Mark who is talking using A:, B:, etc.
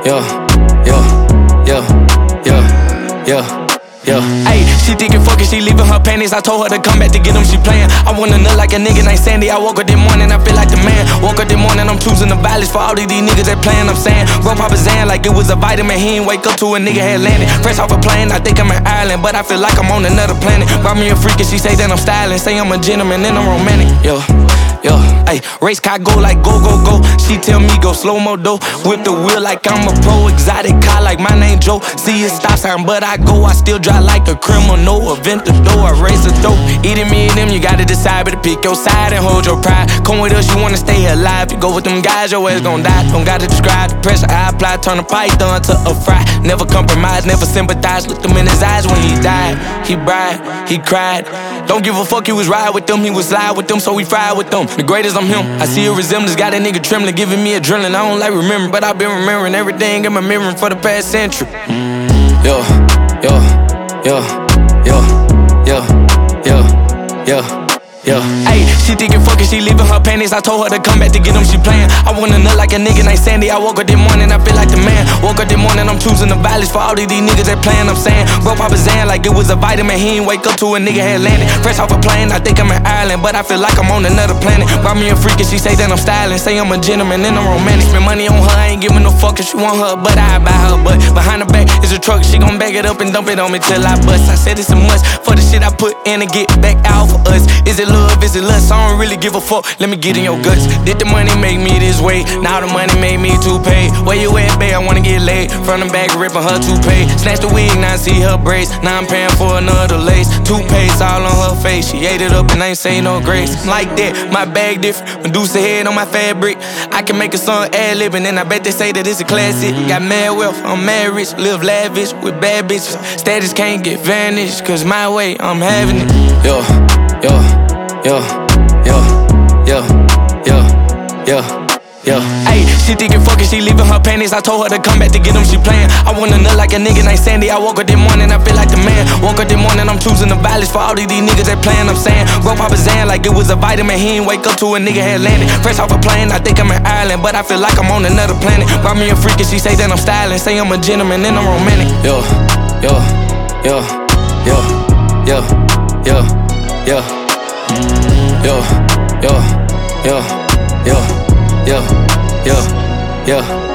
A: Ayy, she thinking fucking, she leaving her panties. I told her to come back to get them, she playing. I wanna nut like a nigga named Sandy. I woke up this morning, I feel like the man. Woke up this morning, I'm choosing the violence for all these niggas that playing. I'm saying, bro, Papa Zan like it was a vitamin. He ain't wake up to a nigga had landed. Fresh off a plane, I think I'm in Ireland, but I feel like I'm on another planet. Brought me a freak and she say that I'm styling. Say I'm a gentleman and I'm romantic. Ayy, race car go like go, go, go. She tell me go slow-mo though. Whip the wheel like I'm a pro. Exotic car like my name Joe. See it stop sign, but I go. I still drive like a criminal. Event the door, I raise the dope. Eating me and them, you gotta decide, but pick your side and hold your pride. Come with us, you wanna stay alive. You go with them guys, your ass gon' die. Don't gotta describe the pressure I apply. Turn a python to a fry. Never compromise, never sympathize. Looked him in his eyes when he died. He cried, he cried. Don't give a fuck, he was ride with them. He was slide with them, so we fried with them. The greatest I'm him. I see a resemblance, got a nigga trembling, giving me adrenaline. I don't like remembering, but I've been remembering everything in my memory for the past century. Ayy, she thinking fucking, she leaving her panties. I told her to come back to get them, she playing. I wanna nut like a nigga named Sandy. I woke up this morning, I feel like the man. Woke up this morning, I'm choosing the violence for all these niggas that playing. I'm saying, bro, Papa Zan like it was a vitamin. He ain't wake up to a nigga had landed. Fresh off a plane, I think I'm in Ireland, but I feel like I'm on another planet. Brought me a freak and she say that I'm styling. Say I'm a gentleman and I'm romantic. Spend money on her, I ain't giving no fuck if she want her, but I buy her. But behind her back is a truck, she gon' back it up and dump it on me till I bust. I said it's a must for the shit I put in to get back out for us. Is it love, is it lust? I don't really give a fuck, let me get in your guts. Did the money make me this way? Now the money made me too paid. Where you at, babe? I wanna get laid. Front and back ripping her toupee. Snatch the wig, now I see her braids. Now I'm paying for another lace. Toothpaste all on her face. She ate it up and I ain't say no grace. I'm like that, my bag different. Medusa head on my fabric. I can make a song ad-libbing and I bet they say that it's a classic. Got mad wealth, I'm mad rich. Live lavish with bad bitches. Status can't get vanished, cause my way, I'm having it. Ayy, she thinking fucking, she leaving her panties. I told her to come back to get them, she playing. I wanna nut like a nigga named Sandy. I woke up this morning, I feel like the man. Woke up this morning, I'm choosing the violence for all these niggas that playing. I'm saying, bro, Papa Zan like it was a vitamin. He ain't wake up to a nigga had landed. Fresh off a plane, I think I'm in Ireland, but I feel like I'm on another planet. Brought me a freak and she say that I'm styling. Say I'm a gentleman and I'm romantic. Yeah.